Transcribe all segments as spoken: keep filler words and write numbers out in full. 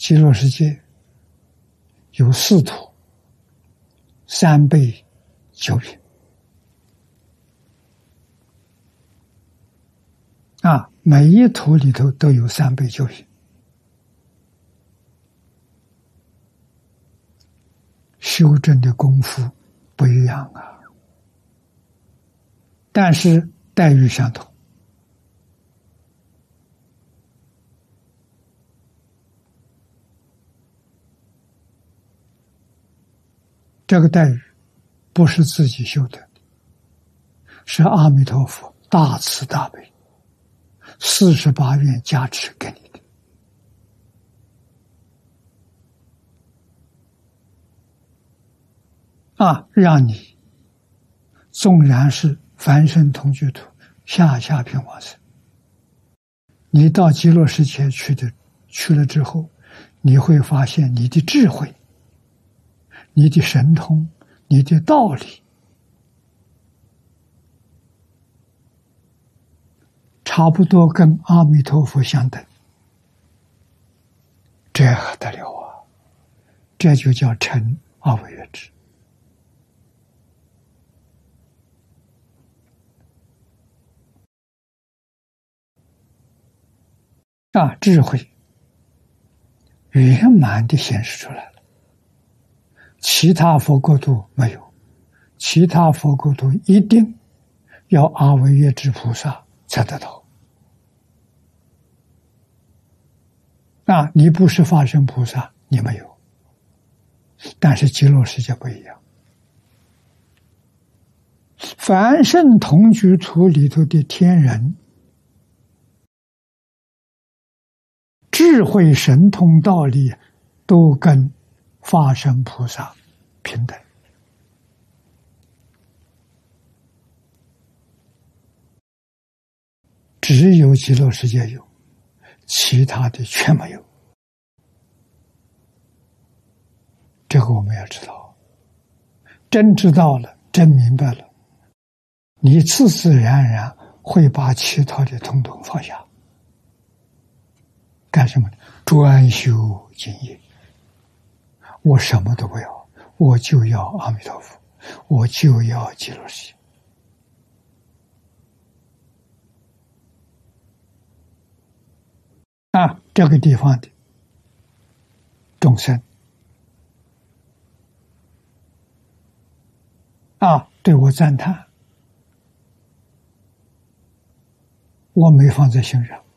极乐世界有四土，三倍九品啊，每一土里头都有三倍九品。修正的功夫不一样啊，但是待遇相同。这个待遇不是自己修的，是阿弥陀佛大慈大悲四十八愿加持给你的啊，让你纵然是凡圣同居土下下品往生，你到极乐世界去的去了之后，你会发现你的智慧、你的神通、你的道理差不多跟阿弥陀佛相等，这还得了啊！这就叫成阿惟越智啊，智慧圆满的显示出来了。其他佛国土没有，其他佛国土一定要阿惟越致菩萨才得到。啊，你不是法身菩萨，你没有。但是极乐世界不一样，凡圣同居土里头的天人，智慧神通道理都跟法身菩萨平等。只有极乐世界有，其他的全没有。这个我们要知道，真知道了，真明白了，你自自然然会把其他的统统放下。干什么呢？专修净业。我什么都不要，我就要阿弥陀佛，我就要极乐世界。啊，这个地方的众生啊，对我赞叹，我没放在心上。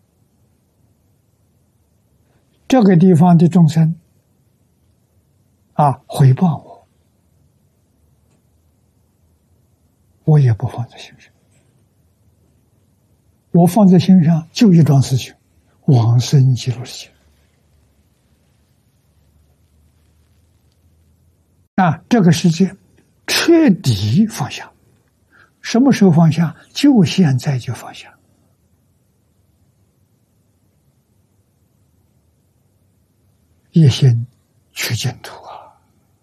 这个地方的众生啊，回报我，我也不放在心上。我放在心上就一桩事情，往生极乐世界。啊，这个世界彻底放下。什么时候放下？就现在就放下。一心去净土啊！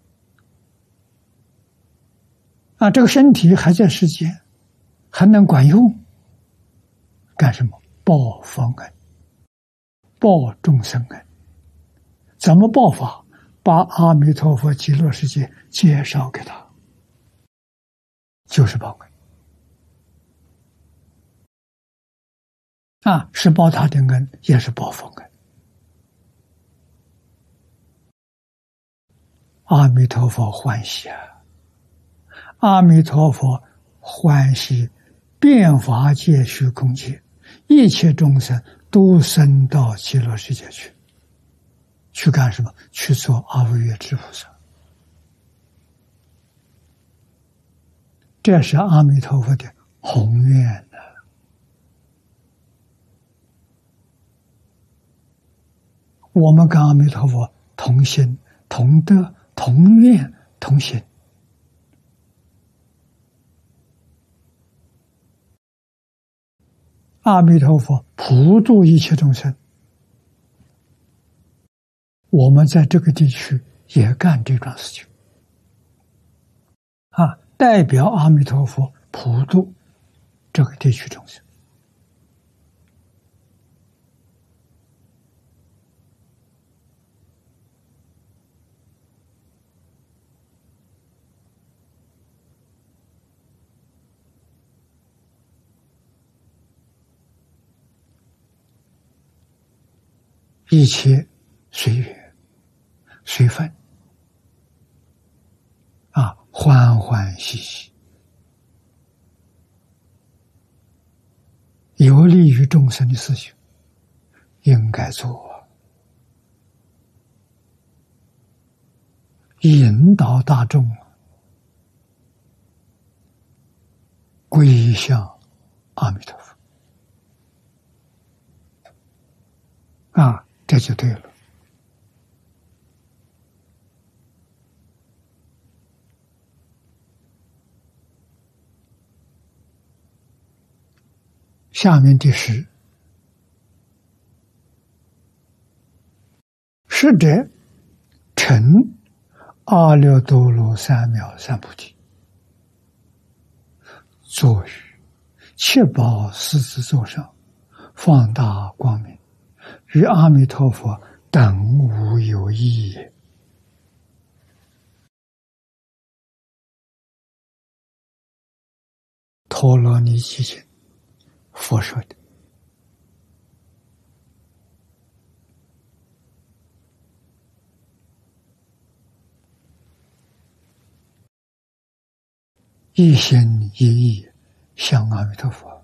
啊，这个身体还在世间，还能管用，干什么？报佛恩，报众生恩。怎么报法？把阿弥陀佛极乐世界介绍给他，就是报恩。啊，是报他的恩，也是报佛恩。阿弥陀佛欢喜啊！阿弥陀佛欢喜，遍法界虚空界，一切众生都升到极乐世界去，去干什么？去做阿惟越致菩萨。这是阿弥陀佛的宏愿呢。我们跟阿弥陀佛同心、同德、同愿、同行。阿弥陀佛普度一切众生，我们在这个地区也干这桩事情啊，代表阿弥陀佛普度这个地区众生。 一切随缘随分啊，欢欢喜喜，有利于众生的事情应该做，引导大众归向阿弥陀佛啊，这就对了。下面第十，是者成阿耨多罗三藐三菩提，坐于七宝狮子座上，放大光明，与阿弥陀佛等无有异也。陀罗尼基经，佛说的。一心一意向阿弥陀佛，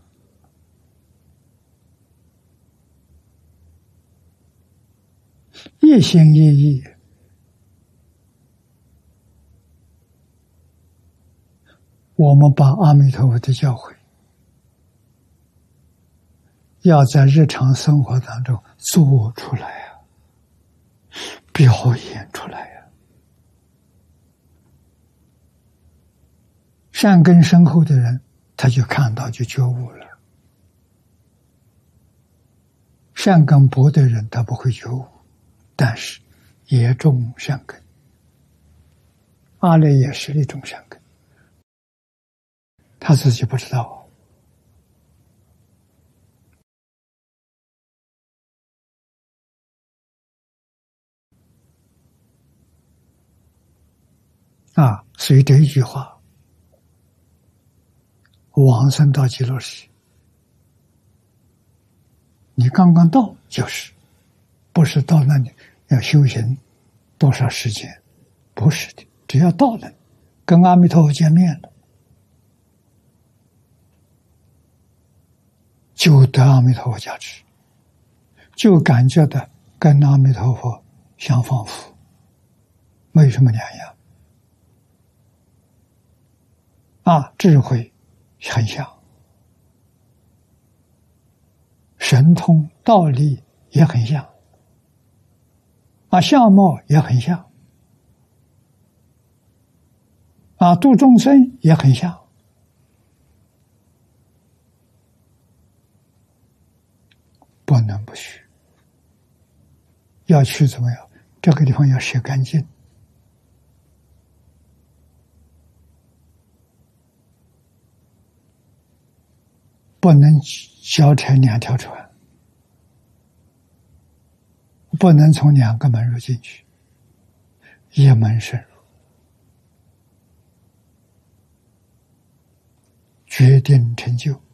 一心一意我们把阿弥陀佛的教诲要在日常生活当中做出来啊，表演出来啊。善根深厚的人，他就看到就觉悟了；善根薄的人，他不会觉悟，但是也种善根。阿赖也是一种善根，他自己不知道。啊，所以这一句话，往生到极乐世界，你刚刚到就是，不是到那里要修行多少时间，不是的，只要到了，跟阿弥陀佛见面了，就得阿弥陀佛加持，就感觉到跟阿弥陀佛相仿佛，没什么两样。啊，智慧很像，神通道力也很像，啊，相貌也很像，啊，度众生也很像，不能不去。要去怎么样？这个地方要洗干净，不能交成两条船，不能从两个门入进去，一门深入，决定成就。